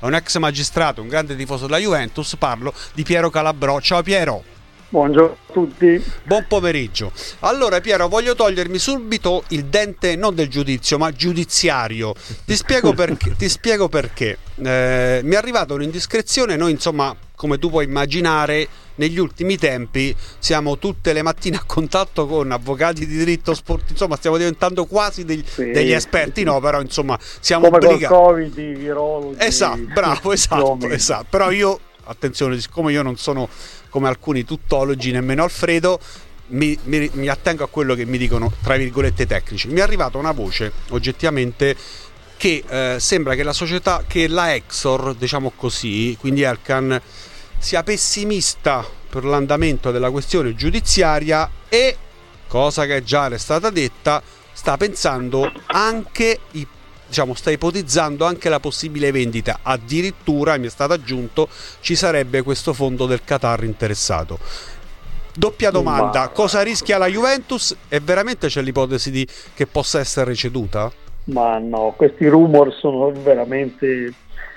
è un ex magistrato, un grande tifoso della Juventus. Parlo di Piero Calabrò. Ciao Piero. Buongiorno a tutti. Buon pomeriggio. Allora Piero, voglio togliermi subito il dente non del giudizio ma giudiziario. Ti spiego perché. Mi è arrivata un'indiscrezione. Noi insomma, come tu puoi immaginare, negli ultimi tempi siamo tutte le mattine a contatto con avvocati di diritto sportivo, insomma stiamo diventando quasi degli esperti, no, però insomma siamo come obbligati. Come Covid, i virologi. Esatto. Però io, attenzione, siccome io non sono come alcuni tuttologi, nemmeno Alfredo, mi attengo a quello che mi dicono, tra virgolette, tecnici. Mi è arrivata una voce, oggettivamente, che sembra che la società, che la Exor, diciamo così, quindi Elkann, sia pessimista per l'andamento della questione giudiziaria e, cosa che già è stata detta, sta pensando anche, sta ipotizzando anche la possibile vendita. Addirittura, mi è stato aggiunto, ci sarebbe questo fondo del Qatar interessato. Doppia domanda: cosa rischia la Juventus e veramente c'è l'ipotesi che possa essere ceduta? Ma no, questi rumor sono veramente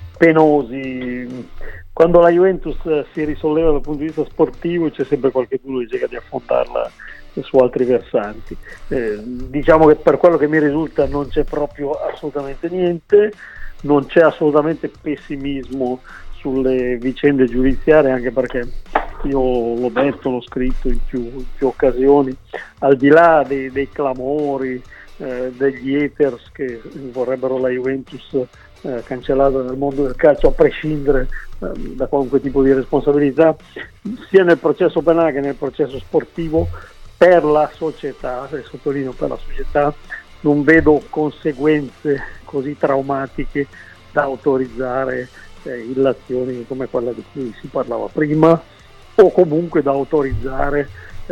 penosi. Quando la Juventus si risolleva dal punto di vista sportivo c'è sempre qualcuno che cerca di affondarla su altri versanti. Diciamo che per quello che mi risulta non c'è proprio assolutamente niente, non c'è assolutamente pessimismo sulle vicende giudiziarie, anche perché io l'ho detto, l'ho scritto in più occasioni, al di là dei clamori, degli haters che vorrebbero la Juventus cancellata dal mondo del calcio, a prescindere da qualunque tipo di responsabilità, sia nel processo penale che nel processo sportivo, per la società, e sottolineo per la società, non vedo conseguenze così traumatiche da autorizzare illazioni come quella di cui si parlava prima, o comunque da autorizzare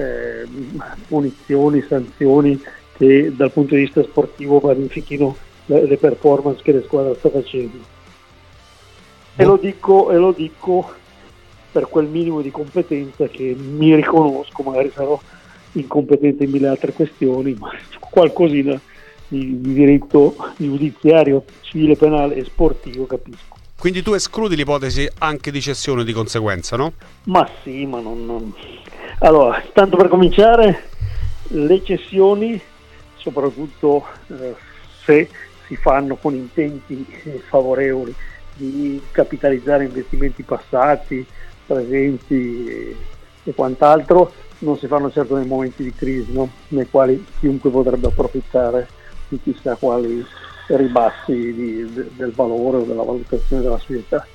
punizioni, sanzioni che dal punto di vista sportivo vanifichino le performance che le squadre stanno facendo. E lo dico per quel minimo di competenza che mi riconosco, magari sarò incompetente in mille altre questioni, ma qualcosina di diritto giudiziario, civile, penale e sportivo capisco. Quindi tu escludi l'ipotesi anche di cessione di conseguenza, no? Ma sì, ma non... Allora, tanto per cominciare, le cessioni, soprattutto se si fanno con intenti favorevoli di capitalizzare investimenti passati, presenti e quant'altro, non si fanno certo nei momenti di crisi, no? Nei quali chiunque potrebbe approfittare di chissà quali ribassi del valore o della valutazione della società.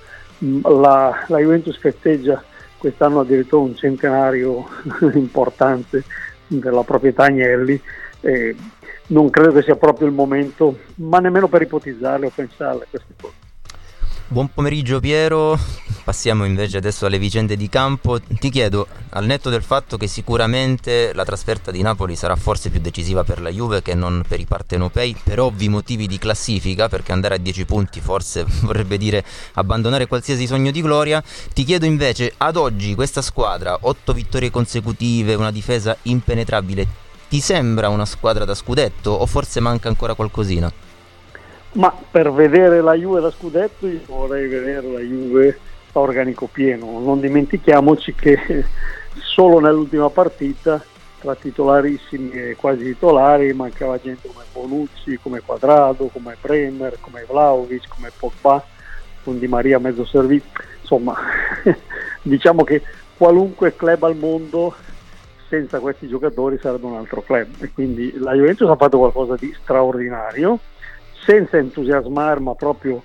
La Juventus festeggia quest'anno addirittura un centenario importante della proprietà Agnelli, e non credo che sia proprio il momento, ma nemmeno per ipotizzarle o pensarle queste cose. Buon pomeriggio Piero, passiamo invece adesso alle vicende di campo. Ti chiedo, al netto del fatto che sicuramente la trasferta di Napoli sarà forse più decisiva per la Juve che non per i partenopei, per ovvi motivi di classifica, perché andare a 10 punti forse vorrebbe dire abbandonare qualsiasi sogno di gloria, ti chiedo invece, ad oggi questa squadra, 8 vittorie consecutive, una difesa impenetrabile, ti sembra una squadra da scudetto o forse manca ancora qualcosina? Ma per vedere la Juve da scudetto io vorrei vedere la Juve a organico pieno. Non dimentichiamoci che solo nell'ultima partita, tra titolarissimi e quasi titolari, mancava gente come Bonucci, come Quadrado, come Bremer, come Vlahovic, come Pogba, con Di Maria a mezzo servizio. Insomma, diciamo che qualunque club al mondo senza questi giocatori sarebbe un altro club, e quindi la Juventus ha fatto qualcosa di straordinario, senza entusiasmare, ma proprio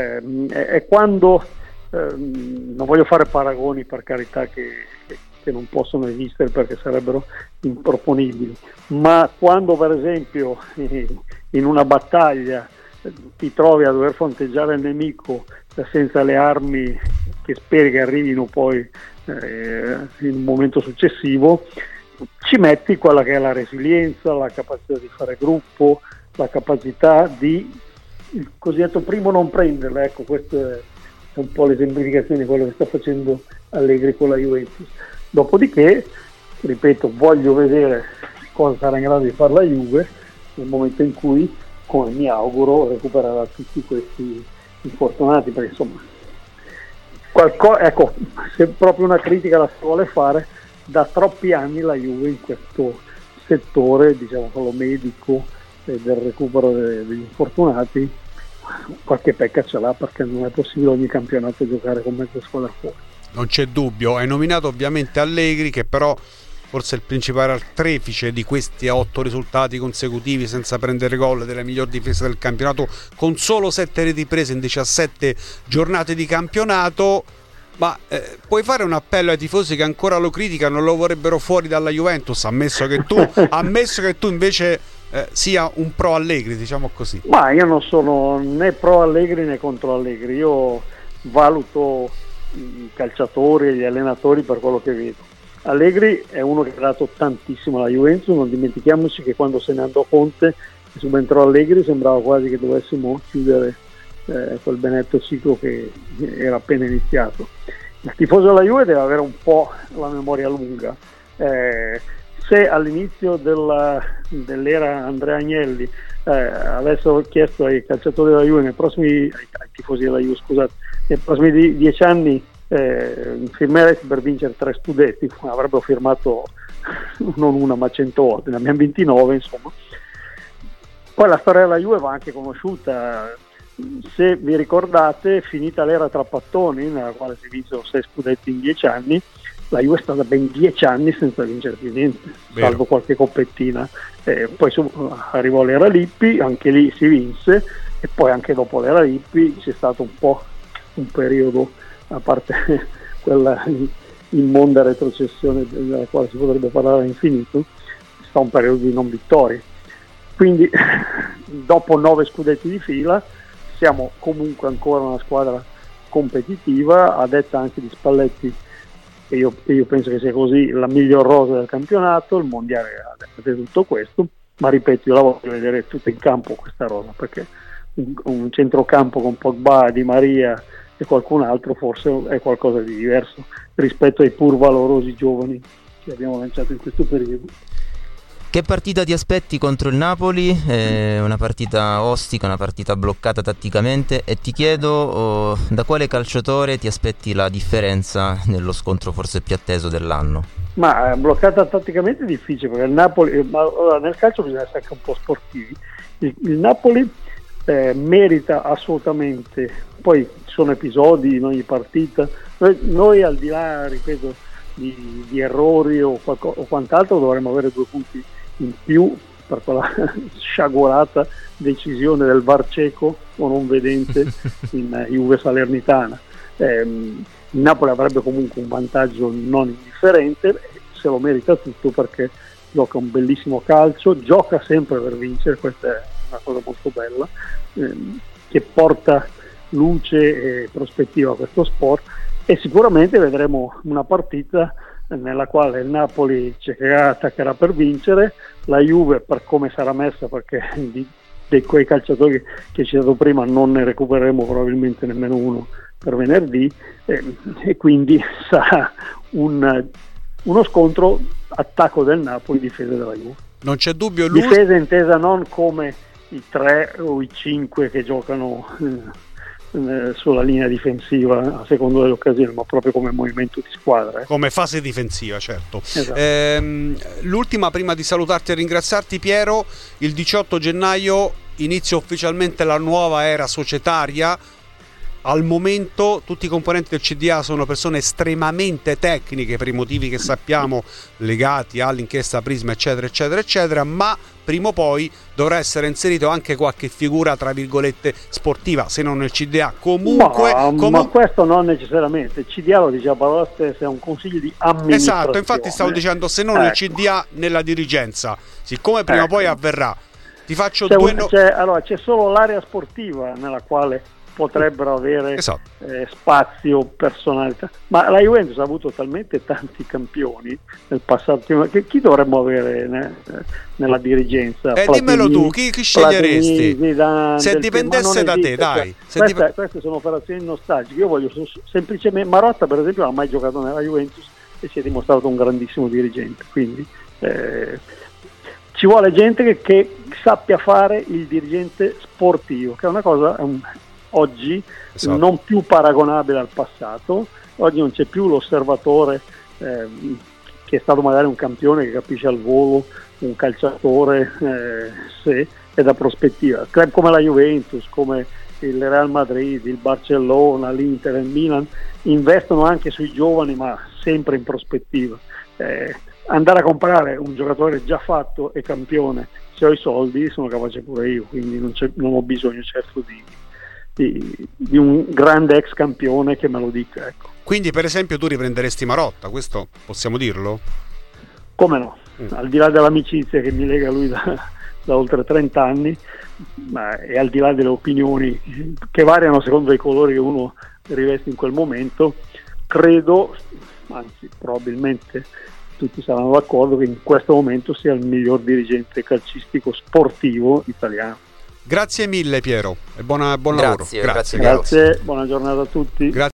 è quando non voglio fare paragoni, per carità, che non possono esistere perché sarebbero improponibili, ma quando per esempio in una battaglia ti trovi a dover fronteggiare il nemico senza le armi che speri che arrivino poi in un momento successivo, ci metti quella che è la resilienza, la capacità di fare gruppo, la capacità di, il cosiddetto primo non prenderla, ecco, questa è un po' l'esemplificazione di quello che sta facendo Allegri con la Juventus. Dopodiché, ripeto, voglio vedere cosa sarà in grado di fare la Juve nel momento in cui, come mi auguro, recupererà tutti questi infortunati, perché insomma ecco, se proprio una critica la si vuole fare, da troppi anni la Juve in questo settore, diciamo quello medico del recupero degli infortunati, qualche pecca ce l'ha, perché non è possibile ogni campionato giocare con mezza squadra fuori. Non c'è dubbio. Hai nominato ovviamente Allegri, che però forse è il principale artefice di questi 8 risultati consecutivi senza prendere gol, della miglior difesa del campionato, con solo 7 reti prese in 17 giornate di campionato. Ma puoi fare un appello ai tifosi che ancora lo criticano, lo vorrebbero fuori dalla Juventus, ammesso che tu invece sia un pro Allegri, diciamo così? Ma io non sono né pro Allegri né contro Allegri, io valuto i calciatori e gli allenatori per quello che vedo. Allegri è uno che ha dato tantissimo alla Juventus, non dimentichiamoci che quando se ne andò Conte e subentrò Allegri sembrava quasi che dovessimo chiudere quel benedetto ciclo che era appena iniziato. Il tifoso della Juve deve avere un po' la memoria lunga. Se all'inizio dell'era Andrea Agnelli avessero chiesto ai calciatori della Juve ai tifosi della Juve, scusate, nei prossimi 10 anni firmeresti per vincere 3 scudetti, avrebbero firmato non una ma 100 volte, ne abbiamo 29 insomma. Poi la storia della Juve va anche conosciuta. Se vi ricordate, finita l'era Trapattoni, nella quale si vinsero 6 scudetti in 10 anni, la Juve è stata ben 10 anni senza vincere più niente, salvo qualche coppettina. Poi arrivò l'era Lippi, anche lì si vinse, e poi anche dopo l'era Lippi c'è stato un po' un periodo, a parte quella immonda retrocessione della quale si potrebbe parlare all'infinito, è stato un periodo di non vittorie. Quindi dopo 9 scudetti di fila siamo comunque ancora una squadra competitiva, a detta anche di Spalletti, e io penso che sia così, la miglior rosa del campionato. Il mondiale ha detto tutto questo, ma ripeto, io la voglio vedere tutta in campo questa rosa, perché un centrocampo con Pogba, Di Maria e qualcun altro forse è qualcosa di diverso rispetto ai pur valorosi giovani che abbiamo lanciato in questo periodo. Che partita ti aspetti contro il Napoli? Una partita ostica, una partita bloccata tatticamente, e ti chiedo da quale calciatore ti aspetti la differenza nello scontro forse più atteso dell'anno? Ma bloccata tatticamente è difficile, perché il Napoli, nel calcio bisogna essere anche un po' sportivi. Il Napoli merita assolutamente, poi ci sono episodi in ogni partita, noi al di là, ripeto, di errori o quant'altro, dovremmo avere 2 punti in più per quella sciagurata decisione del VAR cieco o non vedente in Juve Salernitana. Il Napoli avrebbe comunque un vantaggio non indifferente, se lo merita tutto, perché gioca un bellissimo calcio, gioca sempre per vincere, questa è una cosa molto bella, che porta luce e prospettiva a questo sport, e sicuramente vedremo una partita nella quale il Napoli attaccherà per vincere, la Juve per come sarà messa, perché di quei calciatori che citato prima non ne recupereremo probabilmente nemmeno uno per venerdì, e quindi sarà uno scontro attacco del Napoli, difesa della Juve. Non c'è dubbio, difesa intesa non come i 3 o i 5 che giocano sulla linea difensiva a seconda delle occasioni, ma proprio come movimento di squadra, come fase difensiva, certo. Esatto. L'ultima prima di salutarti e ringraziarti, Piero: il 18 gennaio inizia ufficialmente la nuova era societaria. Al momento tutti i componenti del CDA sono persone estremamente tecniche, per i motivi che sappiamo legati all'inchiesta Prisma eccetera eccetera eccetera, ma prima o poi dovrà essere inserito anche qualche figura tra virgolette sportiva, se non nel CDA comunque. Ma questo non necessariamente, il CDA lo dice a parola stessa, è un consiglio di amministrazione. Esatto, infatti stavo dicendo, se non nel CDA, nella dirigenza, siccome prima o poi avverrà. Ti faccio c'è solo l'area sportiva nella quale potrebbero avere spazio, personalità, ma la Juventus ha avuto talmente tanti campioni nel passato, che chi dovremmo avere nella dirigenza? Dimmelo tu, chi sceglieresti? Zidane, se dipendesse da te, dai. Queste sono operazioni nostalgiche. Io voglio semplicemente, Marotta per esempio non ha mai giocato nella Juventus e si è dimostrato un grandissimo dirigente, quindi ci vuole gente che sappia fare il dirigente sportivo, che è una cosa, oggi, esatto, non più paragonabile al passato. Oggi non c'è più l'osservatore che è stato magari un campione che capisce al volo un calciatore se è da prospettiva. Club come la Juventus, come il Real Madrid, il Barcellona, l'Inter e il Milan investono anche sui giovani, ma sempre in prospettiva. Andare a comprare un giocatore già fatto e campione, se ho i soldi sono capace pure io, quindi non ho bisogno certo di un grande ex campione che me lo dica, ecco. Quindi per esempio tu riprenderesti Marotta, questo possiamo dirlo? Come no, al di là dell'amicizia che mi lega a lui da oltre 30 anni, e al di là delle opinioni che variano secondo i colori che uno riveste in quel momento, credo, anzi probabilmente tutti saranno d'accordo, che in questo momento sia il miglior dirigente calcistico sportivo italiano. Grazie mille Piero e buon lavoro. Grazie, buona giornata a tutti. Grazie.